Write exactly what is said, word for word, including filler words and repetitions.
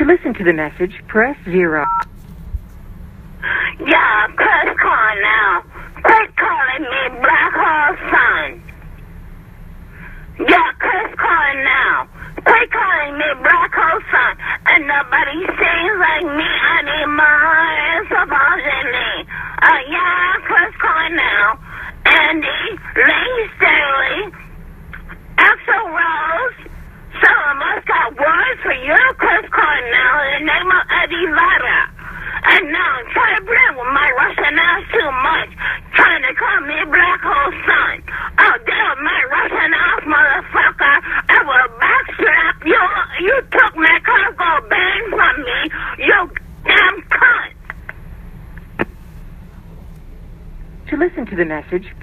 To listen to the message, press zero. Yeah, Chris calling now. Quit calling me Black Hole Sun. Yeah, Chris calling now. Quit calling me Black Hole Sun. And nobody sings like me anymore, supposedly. Uh, yeah, Chris calling now. Andy, Lane Staley, Axel Rose. Some of us got words for you, Chris calling now, in the name of Eddie Lara. And now I'm trying to bring with my Russian ass too much, trying to call me Black Hole Sun. Oh, damn, my Russian ass, motherfucker. I will backstrap you. You took my cargo bag from me, you damn cunt. To listen to the message,